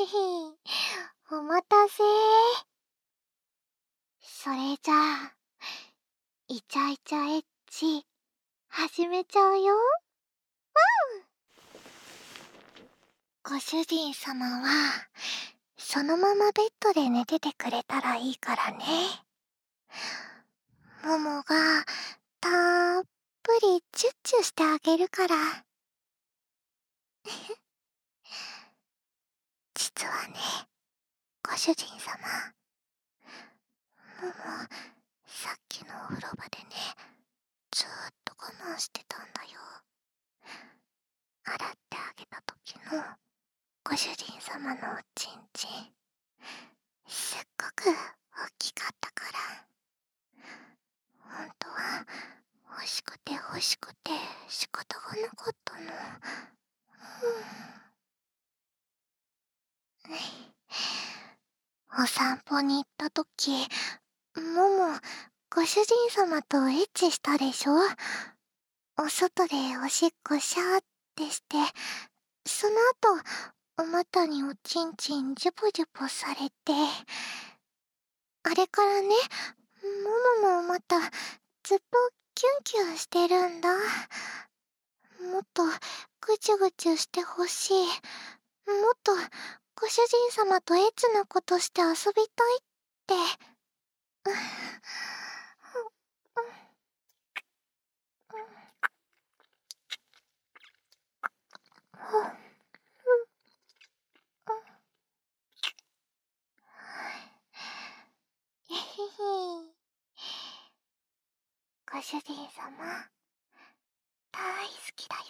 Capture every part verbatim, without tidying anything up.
お待たせ。それじゃあ、イチャイチャエッチ、始めちゃうよ。ご主人様は、そのままベッドで寝ててくれたらいいからね。ももが、たっぷりチュッチュしてあげるから。実はね、ご主人様、もも、さっきのお風呂場でね、ずーっと我慢してたんだよ。洗ってあげた時のご主人様のおちんちん、すっごく大きかったから。ほんとは欲しくて欲しくて仕方がなかったの。うん、お散歩に行った時、もも、ご主人様とエッチしたでしょ。お外でおしっこシャーってして、その後、お股におちんちんジュポジュポされて、あれからね、もものお股、ずっとキュンキュンしてるんだ。もっとぐちゅぐちゅしてほしい。もっとご主人様とエッチなことして遊びたいって。えへへ。ご主人様、大好きだよ。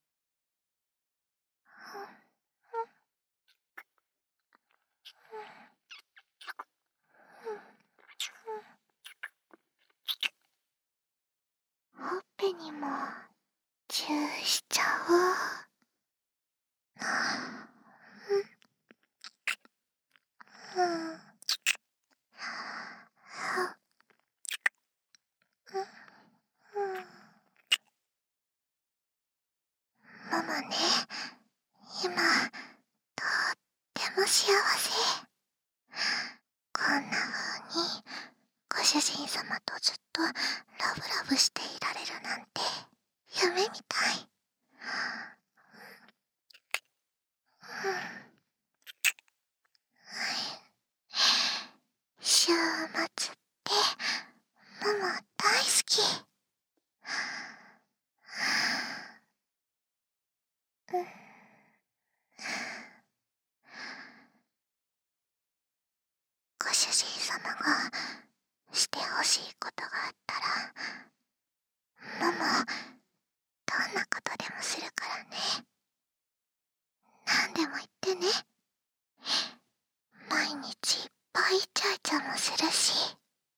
ほっぺにもチューしちゃおう。うん。ママね、今、とっても幸せ。こんな風に、ご主人様とずっとラブラブしていられるなんて、夢みたい。週末ってママ大好き。うん、ご主人様がしてほしいことがあったら、ママどんなことでもするからね。何でも言ってね。毎日いっぱいイチャイチャもするし、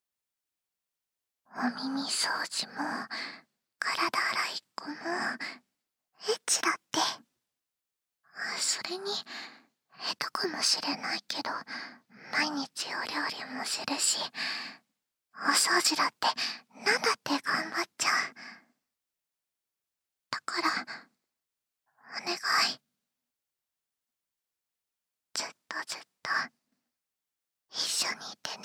お耳掃除も体洗いっこもエッチだって。それに下手かもしれないけど、毎日お料理もするし、お掃除だってなんだって頑張っちゃう。だからお願い、ずっとずっと一緒にいてね。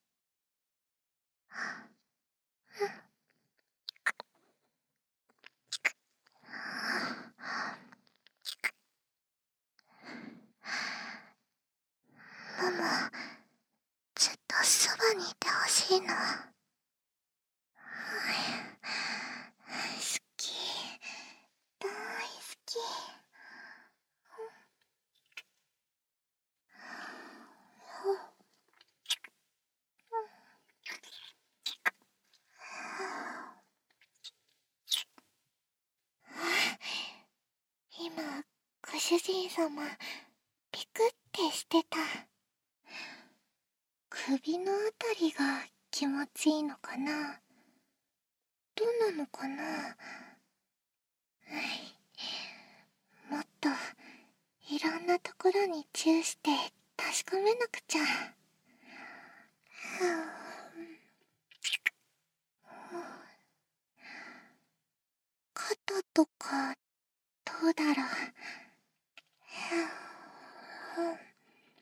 もも、ずっとそばにいてほしいの。好き、大好き。今、ご主人様、ピクってしてた。首のあたりが気持ちいいのかな。どうなのかな。もっといろんなところにチューして確かめなくちゃ。肩とかどうだろう。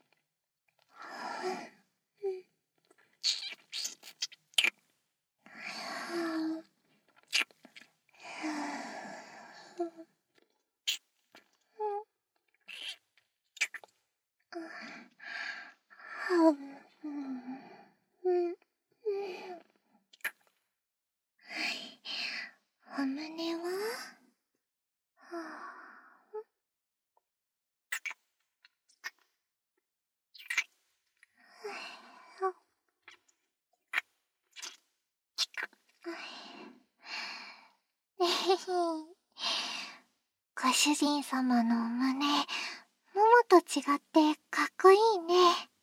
主人様の胸、ももと違ってかっこいいね。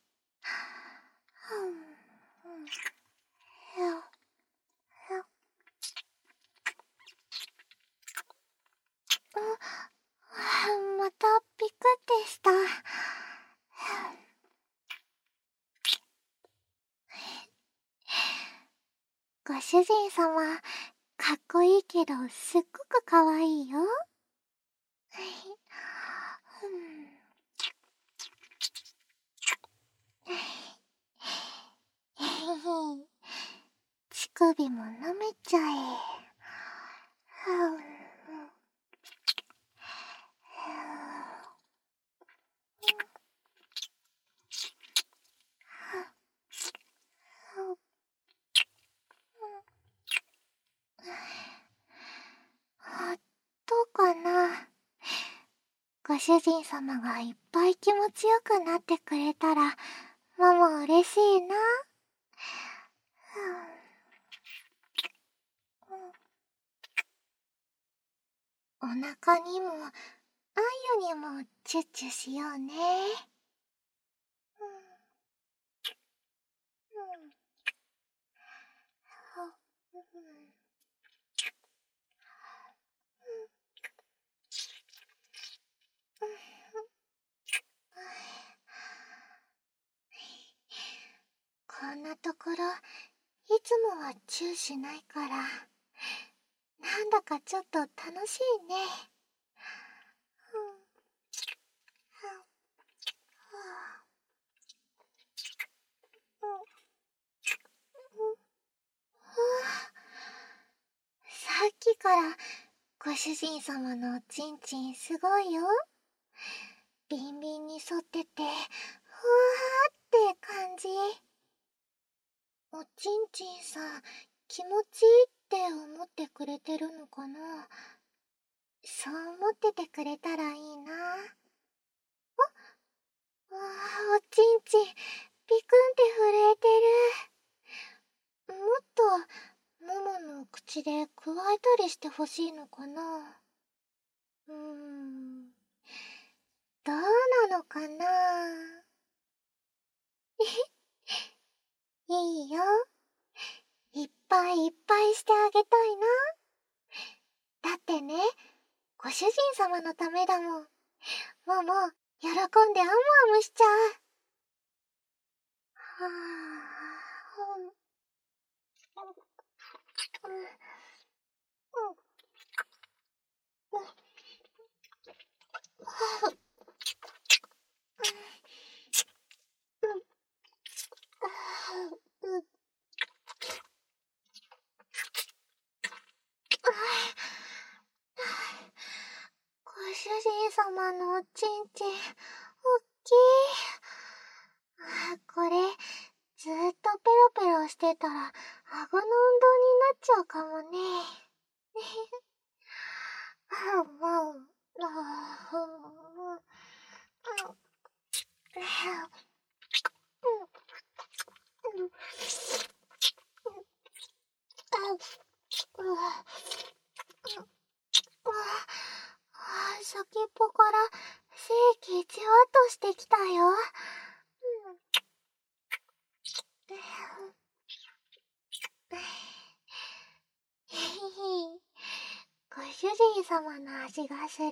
またピクってした。ご主人様、かっこいいけどすっごくかわいいよ。乳首も舐めちゃえ。どうかな。ご主人様がいっぱい気持ちよくなってくれたら、もも嬉しいな。お腹にも、あんよにもチュッチュしようね。こんなところ、いつもはチューしないから、なんだかちょっと楽しいね。さっきからご主人様のおちんちんすごいよ。ビンビンに沿ってて、ふわーって感じ。おちんちんさん、気持ちいいって思ってくれてるのかな。そう思っててくれたらいいな。あ、わあ、おちんちん、ピクンって震えてる。もっと、ももの口でくわえたりしてほしいのかな。うーん、どうなのかな。いいよ。いっぱいいっぱいしてあげたいな。だってね、ご主人様のためだもん。もも、喜んであむあむしちゃう。はぁ、うん、うん、うん、うん、ご主人様のおちんちん、おっきい。あ、これ、ずーっとペロペロしてたら、顎の運動になっちゃうかもね。あ、もう、あ、うん、うん、先っぽから精液じわっとしてきたよ。ご主人様の味がする。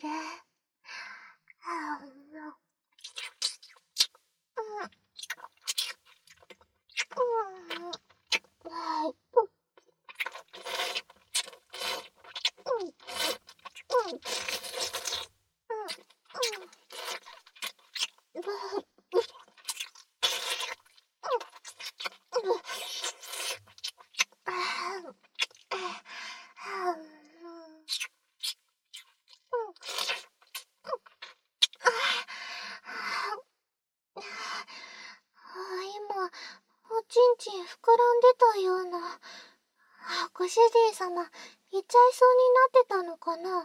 今、おちんちん膨らんでたような。ご主人様、いっちゃいそうになってたのかな。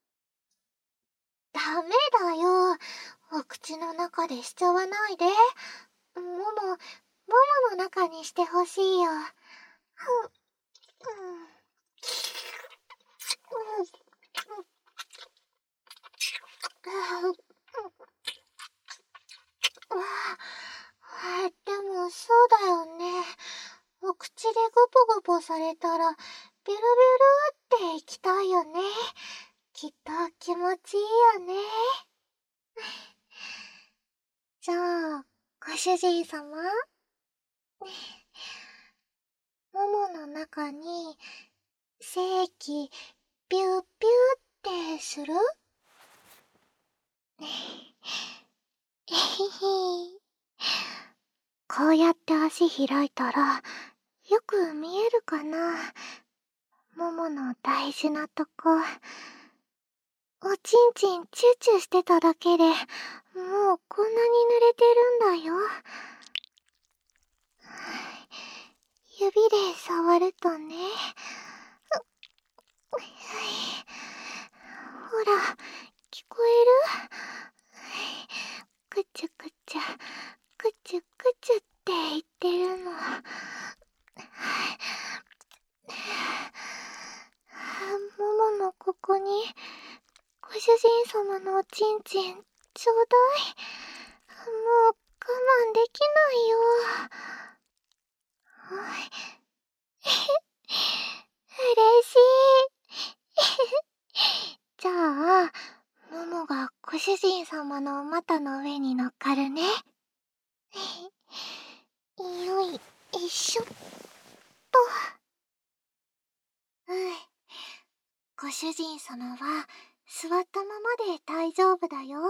ダメだよ。お口の中でしちゃわないで。もも、ももの中にしてほしいよ。うん、うん、うん、 あ、でもそうだよね。お口でゴポゴポされたら、ビュルビュルって行きたいよね。きっと気持ちいいよね。じゃあ、ご主人様、ももの中に、精液、ビュービューってする？えへへ。こうやって足開いたら、よく見えるかな。ももの大事なとこ。おちんちんチューチューしてただけで、もうこんなに濡れてるんだよ。指で触るとね。ほら、聞こえる？くちゅくちゅ、くちゅくちゅって言ってるの。もものここに、ご主人様のおちんちん、ちょうだい。もう我慢できないよ。嬉しい。じゃあ、ももがご主人様の股の上に乗っかるね。よいしょっと。うん。ご主人様は座ったままで大丈夫だよ。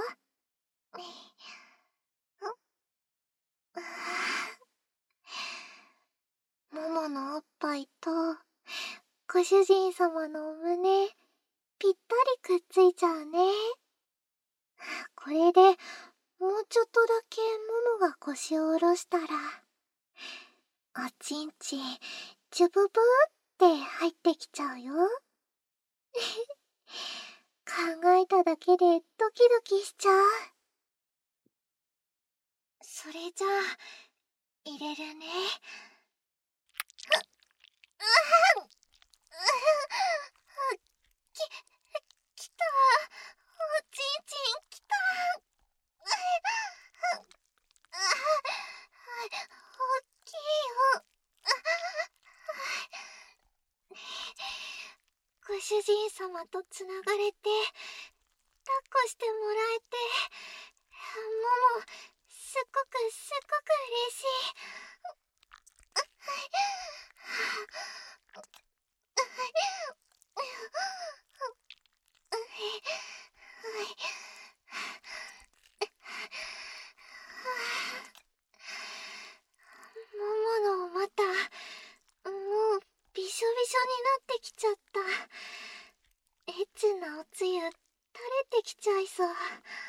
もものおっぱいとご主人様のお胸ぴったりくっついちゃうね。これでもうちょっとだけももが腰を下ろしたら、おちんちんジュブブーって入ってきちゃうよ。考えただけでドキドキしちゃう。それじゃあ入れるね。うわっ、き、きた。おちんちんきた。おっきいよ。ご主人様とつながれて、抱っこしてもらえて、もも、すっごくすっごく嬉しい。もものまた、もうびしょびしょになってきちゃった。エッチなおつゆ垂れてきちゃいそう。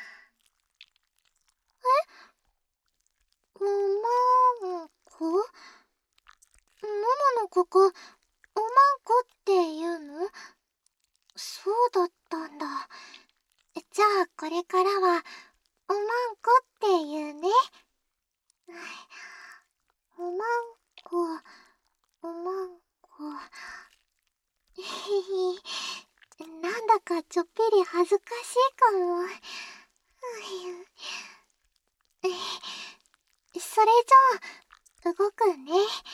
え？おまんこ？もものここ、おまんこって言うの？そうだったんだ。じゃあこれからは、おまんこって言うね。おまんこ、おまんこ。へへ、なんだかちょっぴり恥ずかしいかも。それじゃあ、動くね。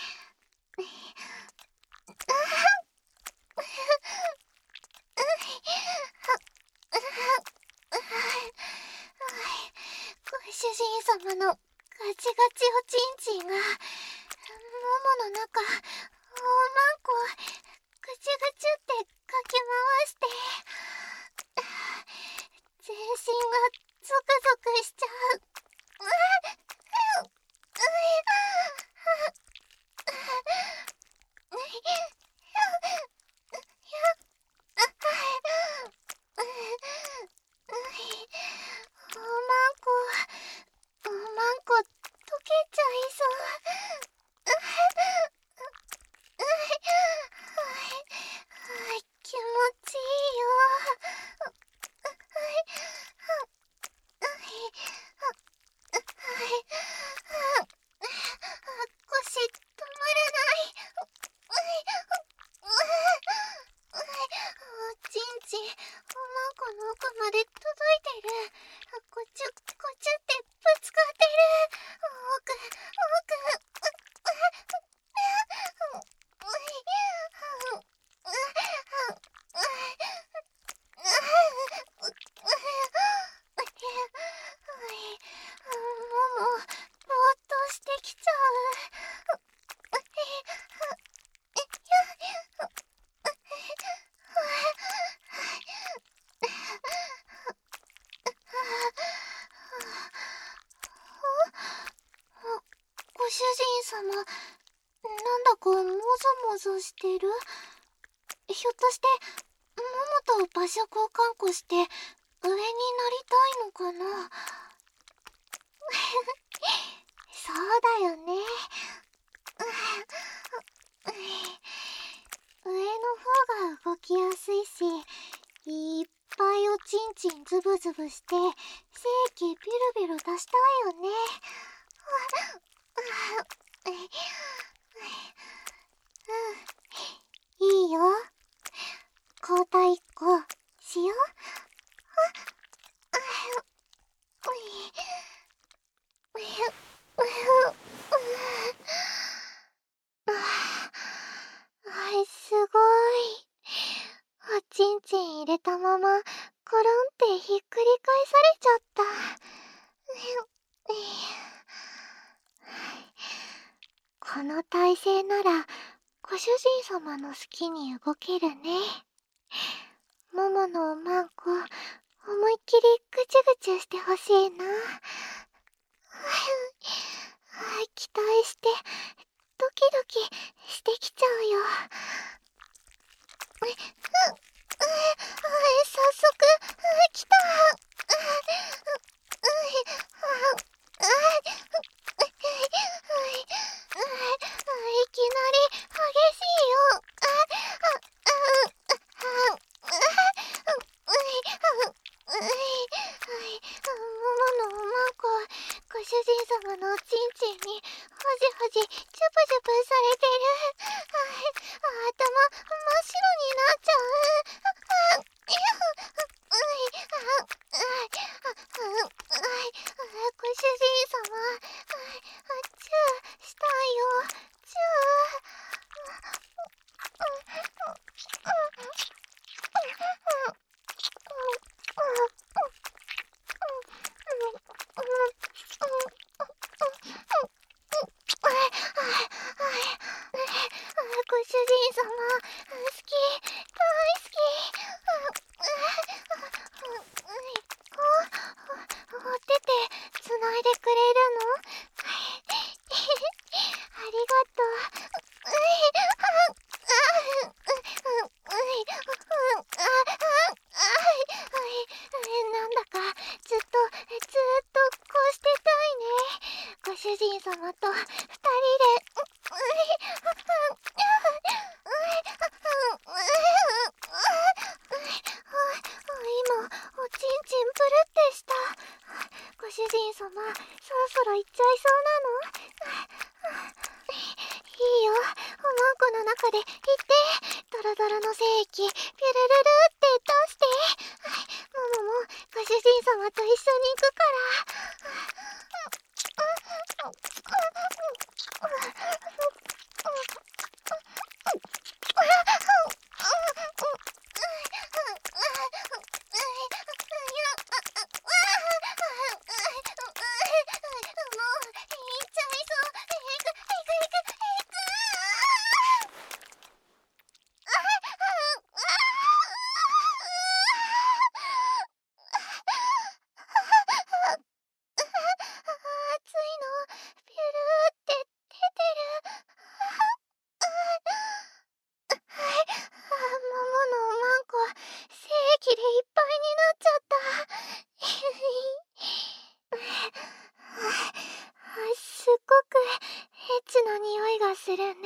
ご主人様のガチガチおちんちんが、ももの中、おまんこ、ぐちゅぐちゅってかき回して、全身がゾクゾクしちゃう。おまんこ、おまんこ溶けちゃいそう。気持ちいいよ。 主人様、なんだかもぞもぞしてる？ひょっとして桃と場所交換庫して上になりたいのかな？そうだよね。上の方が動きやすいし、いっぱいおちんちんズブズブして精気ビルビル出したいよね。うん、いいよ。交代っこしよう。はい、すごい。おちんちん入れたままコロンってひっくり返されちゃった。この体勢ならご主人様の好きに動けるね。もものおまんこ思いっきりぐちゅぐちゅしてほしいな。期待してドキドキしてきちゃうよ。う、う、う、早速来た。いきなり激しいよ。桃のおまんこ、ご主人様のおちんちんにほじほじジュブジュブされてる。頭真っ白になっちゃう。ご主人様、チューしたいよ。チュご主人様、好き、大好き。お手手つないでくれるの？ありがとう。なんだかずっとずっとこうしてたいね。ご主人様と二人で。今おちんちんプルってした。ご主人様、そろそろ行っちゃいそうなの？いいよ、おまんこの中で行って、ドロドロの精液ピュルルルって出して。もももご主人様と一緒に行くから。すっごくエッチな匂いがするね。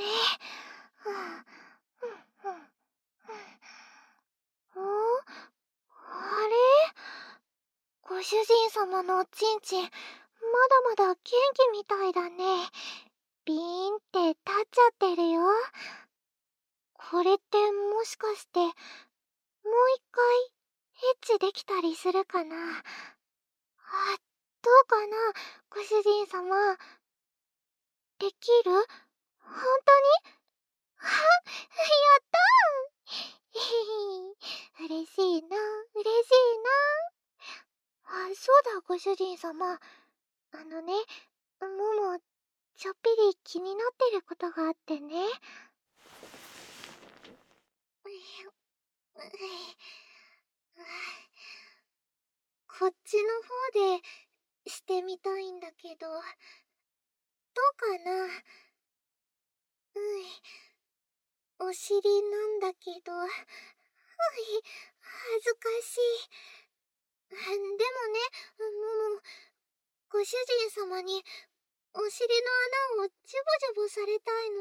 お？あれ？ご主人様のおちんちん、まだまだ元気みたいだね。ビーンって立っちゃってるよ。これってもしかして、もう一回エッチできたりするかな？あ、どうかな、ご主人様。できる？本当に？あ、やったー嬉しいな、嬉しいな。あ、そうだ、ご主人様。あのね、もも、ちょっぴり気になってることがあってね。こっちの方でしてみたいんだけど、 かな。うい、お尻なんだけど、うい、恥ずかしい。でもね、もも、ご主人様にお尻の穴をジュボジュボされたいの。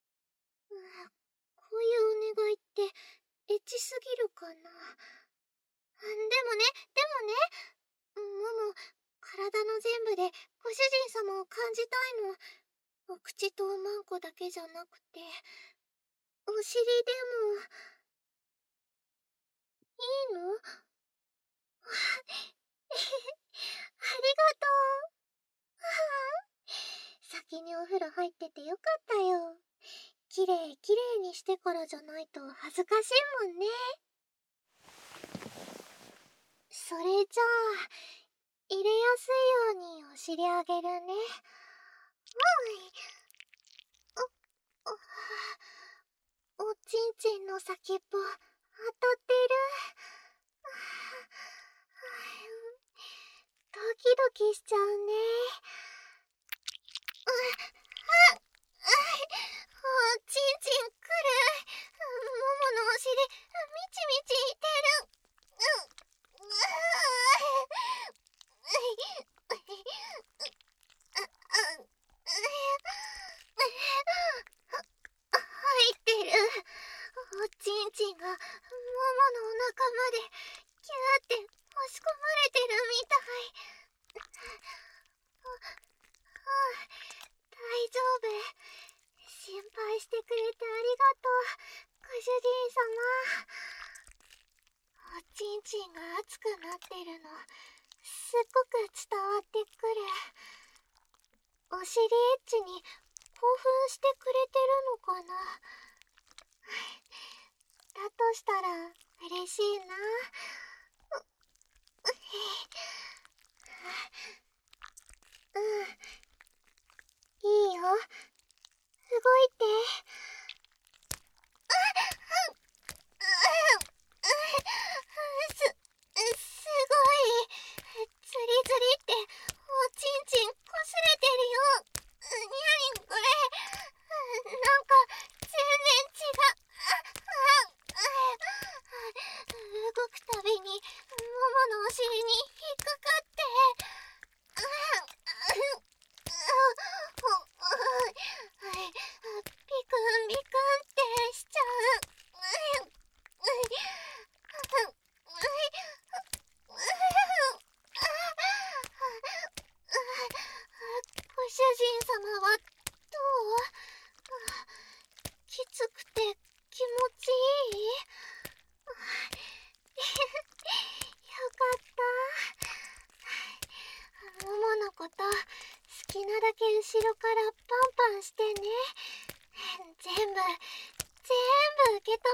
こういうお願いってエッチすぎるかな。でもね、でもね、もも、体の全部でご主人様を感じたいの。お口とおまんこだけじゃなくて、お尻でも、いいの？ありがとう。先にお風呂入っててよかったよ。きれいきれいにしてからじゃないと恥ずかしいもんね。それじゃあ、入れやすいようにお尻あげるね。うん。お、おちんちんの先っぽ、当たってる。ドキドキしちゃうね。う、あ、あ、おちんちんくる。もものお尻、みちみちいてる。うん、入ってる。おちんちんがもものお腹までキューって押し込まれてるみたい。大丈夫。心配してくれてありがとう、ご主人様。おちんちんが熱くなってるの、すっごく伝わってくる。お尻エッチに興奮してくれてるのかな。だとしたら嬉しいな。うん、いいよ、動いて。す、すごい。ズリズリっておちんちんこすれてるよ。にゃにこれ。なんか全然違う。動くたびにもものお尻に引っかかって。ピクンピクンってしちゃう。ご主人様はどう？きつくて気持ちいい？よかった。もものこと好きなだけ後ろからパンパンしてね。全部全部受け止めるから。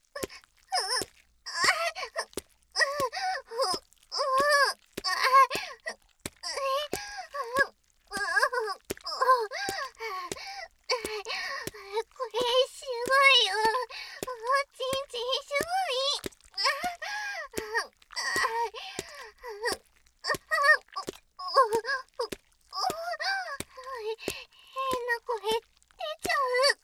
これすごいよ。おちんちんすごい。変な声出ちゃう。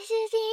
主人